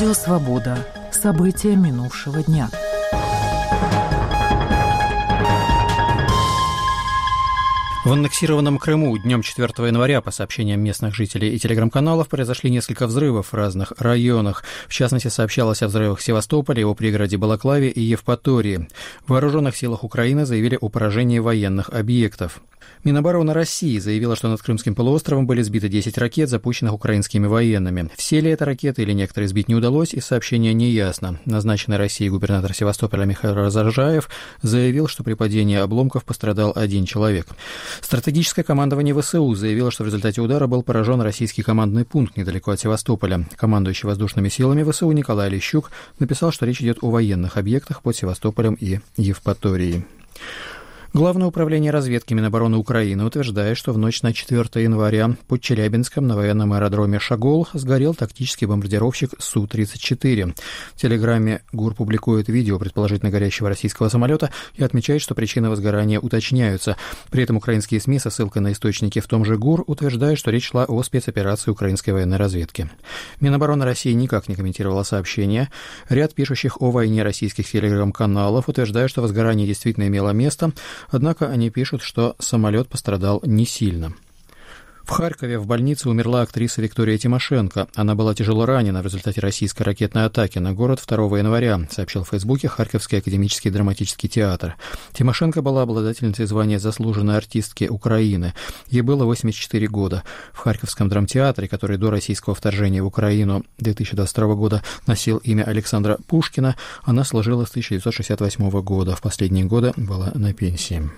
Радио «Свобода». События минувшего дня. В аннексированном Крыму днем 4 января, по сообщениям местных жителей и телеграм-каналов, произошли несколько взрывов в разных районах. В частности, сообщалось о взрывах в Севастополе, его пригороде Балаклаве и Евпатории. В вооруженных силах Украины заявили о поражении военных объектов. Минобороны России заявила, что над Крымским полуостровом были сбиты 10 ракет, запущенных украинскими военными. Все ли это ракеты или некоторые сбить не удалось, из сообщения не ясно. Назначенный Россией губернатор Севастополя Михаил Разоржаев заявил, что при падении обломков пострадал один человек. Стратегическое командование ВСУ заявило, что в результате удара был поражен российский командный пункт недалеко от Севастополя. Командующий воздушными силами ВСУ Николай Лещук написал, что речь идет о военных объектах под Севастополем и Евпаторией. Главное управление разведки Минобороны Украины утверждает, что в ночь на 4 января под Челябинском на военном аэродроме Шагол сгорел тактический бомбардировщик Су-34. В телеграме ГУР публикует видео предположительно горящего российского самолета и отмечает, что причины возгорания уточняются. При этом украинские СМИ со ссылкой на источники в том же ГУР утверждают, что речь шла о спецоперации украинской военной разведки. Минобороны России никак не комментировала сообщение. Ряд пишущих о войне российских телеграм-каналов утверждают, что возгорание действительно имело место. Однако они пишут, что самолет пострадал не сильно. В Харькове в больнице умерла актриса Виктория Тимошенко. Она была тяжело ранена в результате российской ракетной атаки на город 2 января, сообщил в Фейсбуке Харьковский академический драматический театр. Тимошенко была обладательницей звания заслуженной артистки Украины. Ей было 84 года. В Харьковском драмтеатре, который до российского вторжения в Украину 2022 года носил имя Александра Пушкина, она служила с 1968 года. В последние годы была на пенсии.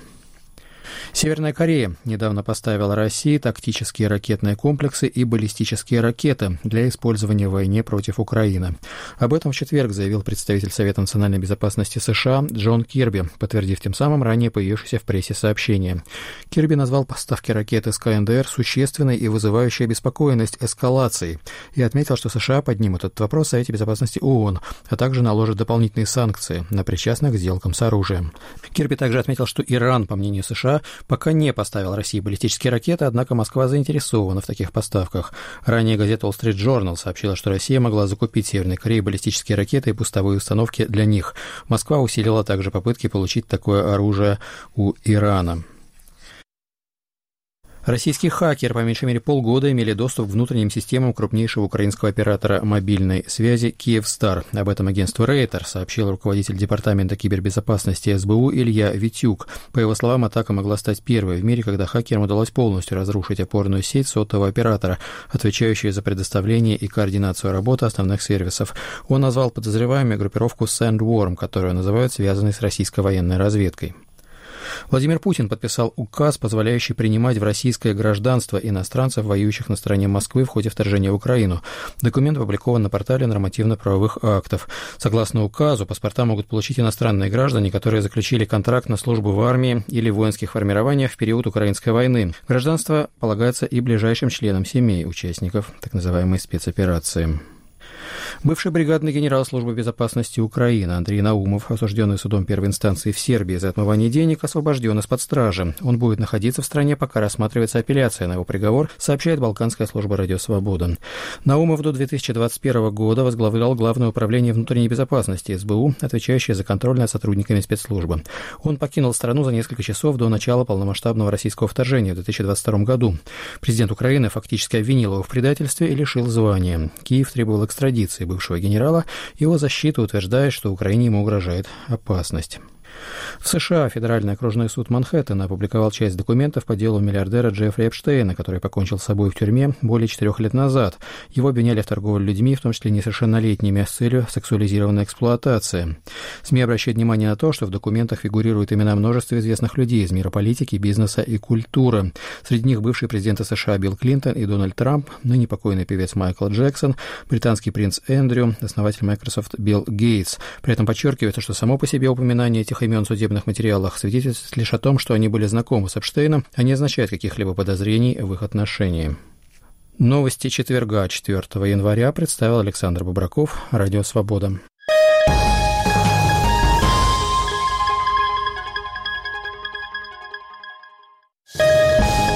Северная Корея недавно поставила России тактические ракетные комплексы и баллистические ракеты для использования в войне против Украины. Об этом в четверг заявил представитель Совета национальной безопасности США Джон Кирби, подтвердив тем самым ранее появившееся в прессе сообщение. Кирби назвал поставки ракет из КНДР существенной и вызывающей обеспокоенность эскалацией и отметил, что США поднимут этот вопрос в Совете безопасности ООН, а также наложат дополнительные санкции на причастных к сделкам с оружием. Кирби также отметил, что Иран, по мнению США, пока не поставил России баллистические ракеты, однако Москва заинтересована в таких поставках. Ранее газета Wall Street Journal сообщила, что Россия могла закупить Северной Корее баллистические ракеты и пусковые установки для них. Москва усилила также попытки получить такое оружие у Ирана. Российские хакеры по меньшей мере полгода имели доступ к внутренним системам крупнейшего украинского оператора мобильной связи «Киевстар». Об этом агентству Рейтер сообщил руководитель департамента кибербезопасности СБУ Илья Витюк. По его словам, атака могла стать первой в мире, когда хакерам удалось полностью разрушить опорную сеть сотового оператора, отвечающую за предоставление и координацию работы основных сервисов. Он назвал подозреваемыми группировку Sandworm, которую называют связанной с российской военной разведкой. Владимир Путин подписал указ, позволяющий принимать в российское гражданство иностранцев, воюющих на стороне Москвы в ходе вторжения в Украину. Документ опубликован на портале нормативно-правовых актов. Согласно указу, паспорта могут получить иностранные граждане, которые заключили контракт на службу в армии или в воинских формированиях в период украинской войны. Гражданство полагается и ближайшим членам семей участников так называемой спецоперации. Бывший бригадный генерал Службы безопасности Украины Андрей Наумов, осужденный судом первой инстанции в Сербии за отмывание денег, освобожден из-под стражи. Он будет находиться в стране, пока рассматривается апелляция на его приговор, сообщает Балканская служба «Радио Свобода». Наумов до 2021 года возглавлял Главное управление внутренней безопасности СБУ, отвечающее за контроль над сотрудниками спецслужбы. Он покинул страну за несколько часов до начала полномасштабного российского вторжения в 2022 году. Президент Украины фактически обвинил его в предательстве и лишил звания. Киев требовал экстрадиции бывшего генерала, его защита утверждает, что Украине ему угрожает опасность. В США Федеральный окружной суд Манхэттена опубликовал часть документов по делу миллиардера Джеффри Эпштейна, который покончил с собой в тюрьме более 4 лет назад. Его обвиняли в торговле людьми, в том числе несовершеннолетними, с целью сексуализированной эксплуатации. СМИ обращают внимание на то, что в документах фигурируют имена множества известных людей из мира политики, бизнеса и культуры. Среди них бывшие президенты США Билл Клинтон и Дональд Трамп, ныне покойный певец Майкл Джексон, британский принц Эндрю, основатель Microsoft Билл Гейтс. При этом подчеркивается, что само по себе упоминание этих имен в судебных материалах свидетельствует лишь о том, что они были знакомы с Эпштейном, а не означает каких-либо подозрений в их отношении. Новости четверга, 4 января, представил Александр Бобраков, Радио Свобода.